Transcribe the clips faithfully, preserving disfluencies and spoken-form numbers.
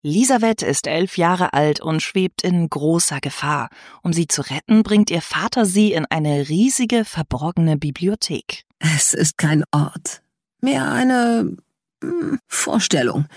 Lisawet ist elf Jahre alt und schwebt in großer Gefahr. Um sie zu retten, bringt ihr Vater sie in eine riesige, verborgene Bibliothek. Es ist kein Ort, mehr eine hm, Vorstellung.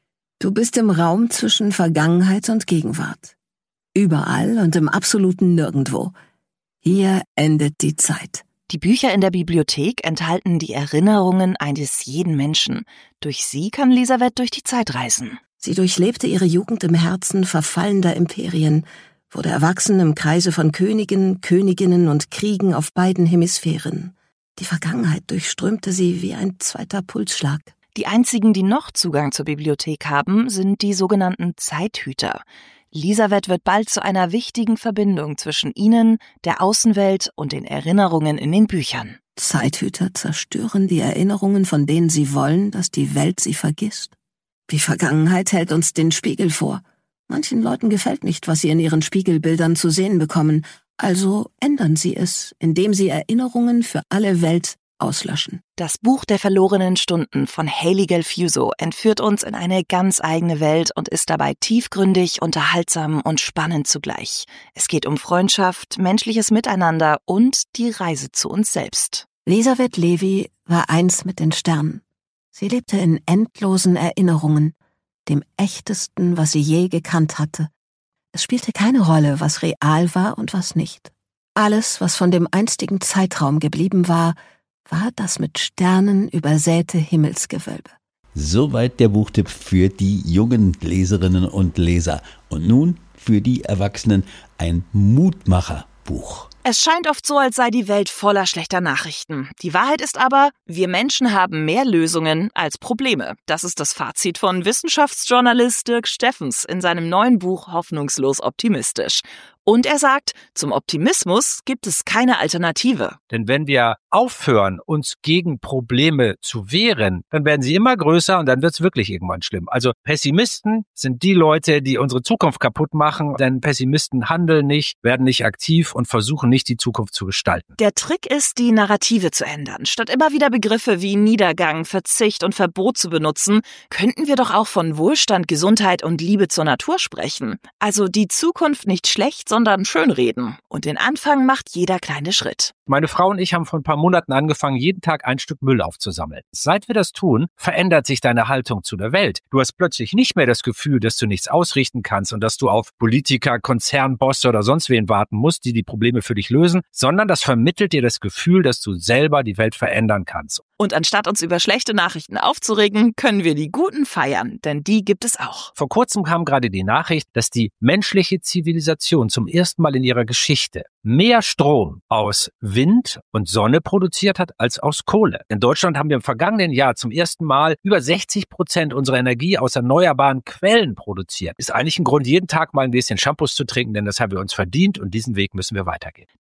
Du bist im Raum zwischen Vergangenheit und Gegenwart. Überall und im absoluten Nirgendwo. Hier endet die Zeit. Die Bücher in der Bibliothek enthalten die Erinnerungen eines jeden Menschen. Durch sie kann Lisawet durch die Zeit reisen. Sie durchlebte ihre Jugend im Herzen verfallender Imperien, wurde erwachsen im Kreise von Königen, Königinnen und Kriegen auf beiden Hemisphären. Die Vergangenheit durchströmte sie wie ein zweiter Pulsschlag. Die einzigen, die noch Zugang zur Bibliothek haben, sind die sogenannten Zeithüter. Lisawet wird bald zu einer wichtigen Verbindung zwischen ihnen, der Außenwelt und den Erinnerungen in den Büchern. Zeithüter zerstören die Erinnerungen, von denen sie wollen, dass die Welt sie vergisst. Die Vergangenheit hält uns den Spiegel vor. Manchen Leuten gefällt nicht, was sie in ihren Spiegelbildern zu sehen bekommen, also ändern sie es, indem sie Erinnerungen für alle Welt auslöschen. Das Buch der verlorenen Stunden von Hailey Gelfuso entführt uns in eine ganz eigene Welt und ist dabei tiefgründig, unterhaltsam und spannend zugleich. Es geht um Freundschaft, menschliches Miteinander und die Reise zu uns selbst. Lisawet Levy war eins mit den Sternen. Sie lebte in endlosen Erinnerungen, dem echtesten, was sie je gekannt hatte. Es spielte keine Rolle, was real war und was nicht. Alles, was von dem einstigen Zeitraum geblieben war, war das mit Sternen übersäte Himmelsgewölbe. Soweit der Buchtipp für die jungen Leserinnen und Leser. Und nun für die Erwachsenen ein Mutmacherbuch. Es scheint oft so, als sei die Welt voller schlechter Nachrichten. Die Wahrheit ist aber, wir Menschen haben mehr Lösungen als Probleme. Das ist das Fazit von Wissenschaftsjournalist Dirk Steffens in seinem neuen Buch Hoffnungslos optimistisch. Und er sagt, zum Optimismus gibt es keine Alternative. Denn wenn wir aufhören, uns gegen Probleme zu wehren, dann werden sie immer größer und dann wird es wirklich irgendwann schlimm. Also Pessimisten sind die Leute, die unsere Zukunft kaputt machen, denn Pessimisten handeln nicht, werden nicht aktiv und versuchen nicht, die Zukunft zu gestalten. Der Trick ist, die Narrative zu ändern. Statt immer wieder Begriffe wie Niedergang, Verzicht und Verbot zu benutzen, könnten wir doch auch von Wohlstand, Gesundheit und Liebe zur Natur sprechen. Also die Zukunft nicht schlecht, sondern schönreden. Und den Anfang macht jeder kleine Schritt. Meine Frau und ich haben vor ein paar Monaten angefangen, jeden Tag ein Stück Müll aufzusammeln. Seit wir das tun, verändert sich deine Haltung zu der Welt. Du hast plötzlich nicht mehr das Gefühl, dass du nichts ausrichten kannst und dass du auf Politiker, Konzernbosse oder sonst wen warten musst, die die Probleme für dich lösen, sondern das vermittelt dir das Gefühl, dass du selber die Welt verändern kannst. Und anstatt uns über schlechte Nachrichten aufzuregen, können wir die guten feiern, denn die gibt es auch. Vor kurzem kam gerade die Nachricht, dass die menschliche Zivilisation zum ersten Mal in ihrer Geschichte mehr Strom aus Wind und Sonne produziert hat als aus Kohle. In Deutschland haben wir im vergangenen Jahr zum ersten Mal über sechzig Prozent unserer Energie aus erneuerbaren Quellen produziert. Ist eigentlich ein Grund, jeden Tag mal ein bisschen Shampoos zu trinken, denn das haben wir uns verdient und diesen Weg müssen wir weitergehen.